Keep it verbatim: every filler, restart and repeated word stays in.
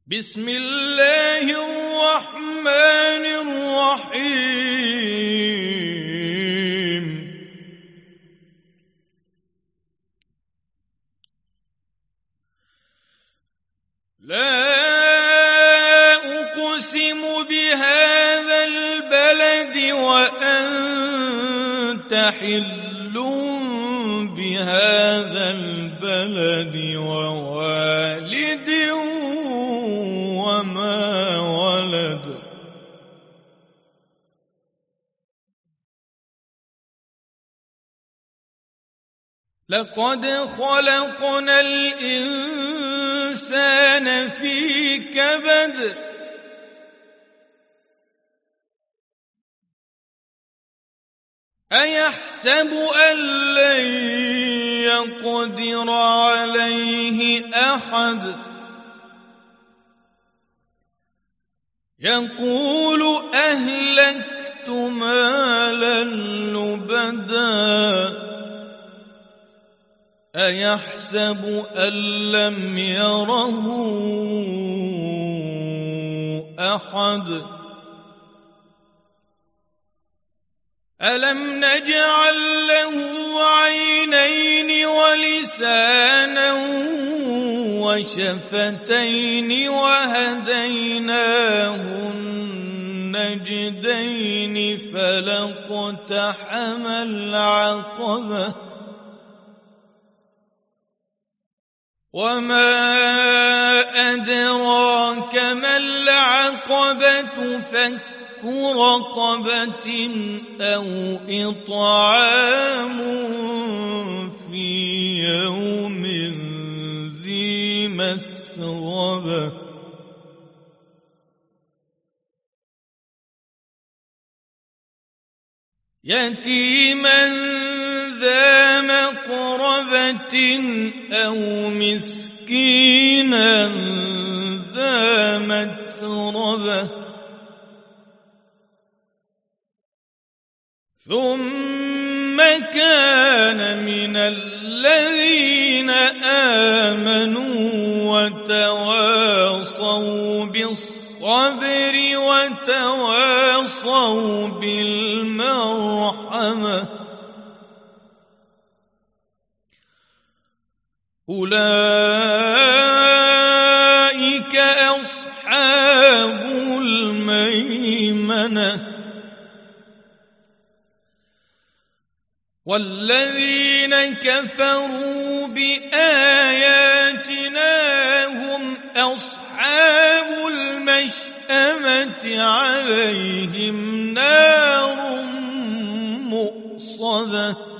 بسم الله الرحمن الرحيم لا أقسم بهذا البلد وأنت حل بهذا البلد ووالد وما ولد لقد خلقنا الإنسان في كبد أيحسب أن لن يقدر عليه أحد يقول أهلكت مالا لبدا أيحسب أن لم يره أحد ألم نجعل له عينين ولسانا وشفتين وهديناه النجدين فلاقتحم العقبة وما أدراك ما العقبة فك رقبة أو إطعام في يوم ذي مسغبة يتيما ذا مقربة أو مسكينا ذا متربة ثم كان من الذين آمنوا وتواصوا بالصبر وتواصوا بالمرحمة أولئك أصحاب الميمنة والذين كفروا بآياتنا هم أصحاب المشأمة عليهم نار مؤصدة